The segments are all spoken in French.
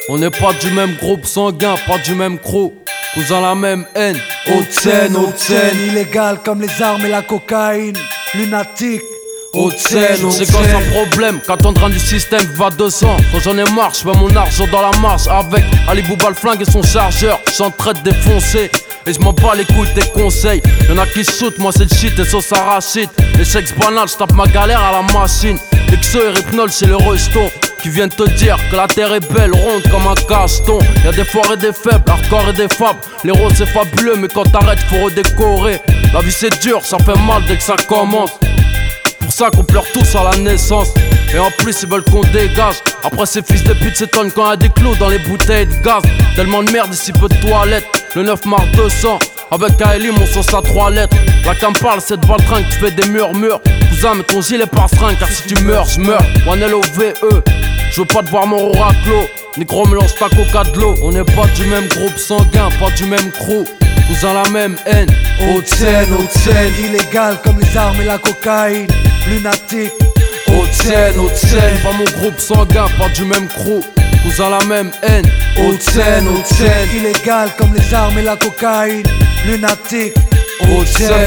On n'est pas du même groupe sanguin, pas du même crew. Cousin la même haine. Haute scène, illégal comme les armes et la cocaïne. Lunatique. Haute scène, c'est quoi son problème? Qu'attendre du système va 200. Quand j'en ai marre, j'mets mon argent dans la marche. Avec Ali Bouba le flingue et son chargeur. J'en traite défoncé. Et j'm'en bats les couilles tes conseils. Y'en a qui shootent, moi c'est le shit et sauce arachide. Les chèques banals, j'tape ma galère à la machine. Les XO et Ripnol, c'est le reston qui viennent te dire que la terre est belle, ronde comme un cacheton. Y'a des forts et des faibles, hardcore et des fables. Les roses c'est fabuleux, mais quand t'arrêtes, faut redécorer. La vie c'est dur, ça fait mal dès que ça commence. Pour ça qu'on pleure tous à la naissance. Et en plus ils veulent qu'on dégage. Après ces fils de pute s'étonnent quand y'a des clous dans les bouteilles de gaz. Tellement de merde ici peu de toilettes. Le 9 mars 200 avec Kaeli mon sauce à 3 lettres. La cam parle cette valtringue qui fait des murmures. Cousin mais ton gilet par string car si tu meurs j'meurs. One LOVE. Je veux pas te voir mort au raclo. Négro mélange ta coca de l'eau. On n'est pas du même groupe sanguin, pas du même crew. Cousin la même haine. Haute scène, illégal comme les armes et la cocaïne. Lunatique. Haute scène, pas mon groupe sanguin, pas du même crew. Cousin la même haine. Haute scène, illégal comme les armes et la cocaïne. Lunatique. Haute scène,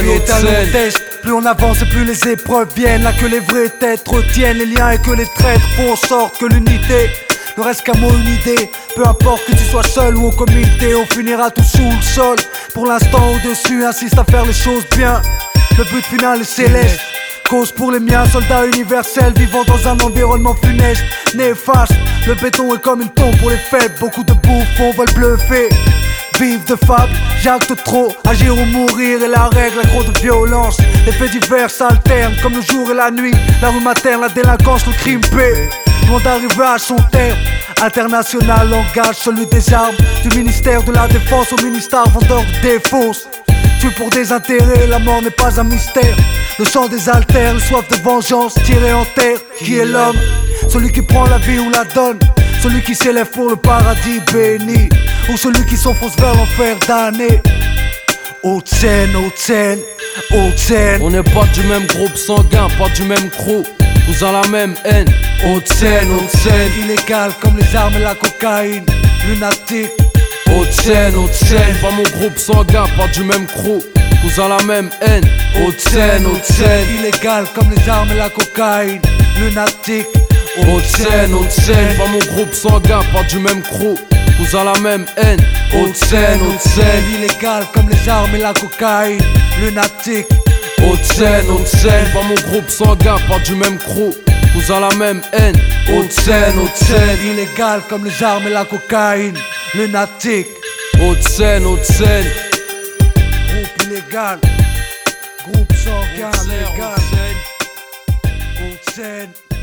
plus on avance et plus les épreuves viennent. Là que les vrais têtes retiennent les liens et que les traîtres font en sorte que l'unité ne reste qu'un mot, une idée. Peu importe que tu sois seul ou au comité, on finira tout sous le sol. Pour l'instant au-dessus, insiste à faire les choses bien. Le but final est céleste. Cause pour les miens, soldats universels vivant dans un environnement funeste, néfaste. Le béton est comme une tombe pour les faibles. Beaucoup de bouffons veulent bluffer. Vive de fable, j'acte trop, agir ou mourir est la règle, accro de violence. Les faits divers s'alternent comme le jour et la nuit. La rue materne, la délinquance, le crime paie. Loin d'arriver à son terme. International langage, celui des armes. Du ministère de la défense au ministère vendeur de défausse. Tué pour des intérêts, la mort n'est pas un mystère. Le sang des altères, le soif de vengeance tiré en terre. Qui est l'homme? Celui qui prend la vie ou la donne. Celui qui s'élève pour le paradis béni. Ou celui qui s'enfonce vers l'enfer damné. Haute scène. On n'est pas du même groupe sanguin, pas du même crew. Cousin la même haine. Haute scène, illégal comme les armes et la cocaïne. Lunatique. Haute scène, pas mon groupe sanguin, pas du même crew. Cousin la même haine. Haute scène, illégal comme les armes et la cocaïne. Lunatique. Haute scène, pas mon groupe sanguin, pas du même crew. Cousin la même haine. Haute scène, illégal comme les armes et la cocaïne. Lunatique. Haute scène, pas mon groupe sanguin, pas du même crew. Cousin la même haine. Haute scène, illégal comme les armes et la cocaïne. Lunatique. Haute scène. Groupe illégal. Groupe sanguin légal. Haute scène.